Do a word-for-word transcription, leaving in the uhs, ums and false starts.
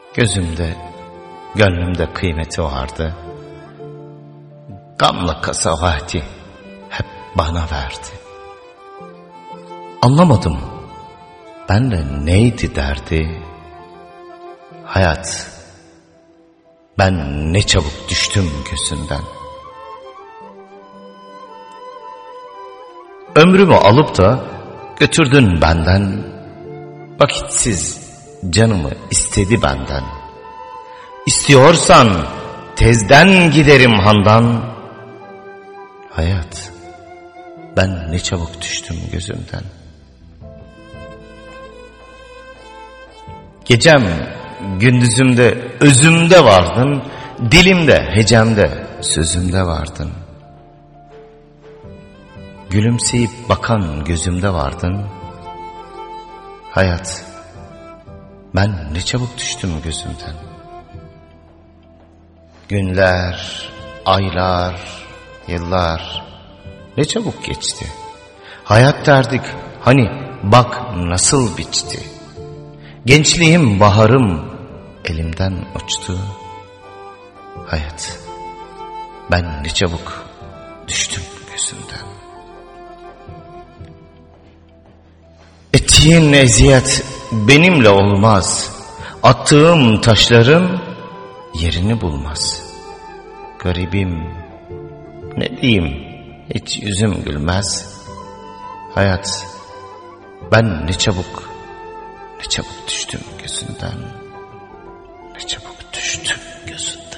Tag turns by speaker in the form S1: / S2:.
S1: Gözümde, gönlümde kıymeti vardı. Gamla kasavati hep bana verdi. Anlamadım, benle neydi derdi. Hayat, ben ne çabuk düştüm gözünden. Ömrümü alıp da götürdün benden. Vakitsiz canımı istedi benden. İstiyorsan tezden giderim handan. Hayat, ben ne çabuk düştüm gözümden. Gecem, gündüzümde, özümde vardın. Dilimde, hecemde, sözümde vardın. Gülümseyip bakan gözümde vardın. Hayat, ben ne çabuk düştüm gözümden. Günler, aylar, yıllar ne çabuk geçti. Hayat derdik, hani bak nasıl biçti. Gençliğim, baharım elimden uçtu. Hayat, ben ne çabuk düştüm gözümden. Ettiğin eziyet benimle olmaz. Attığım taşların yerini bulmaz. Garibim, ne diyeyim, hiç yüzüm gülmez. Hayat, ben ne çabuk, ne çabuk düştüm gözünden. Ne çabuk düştüm gözünden.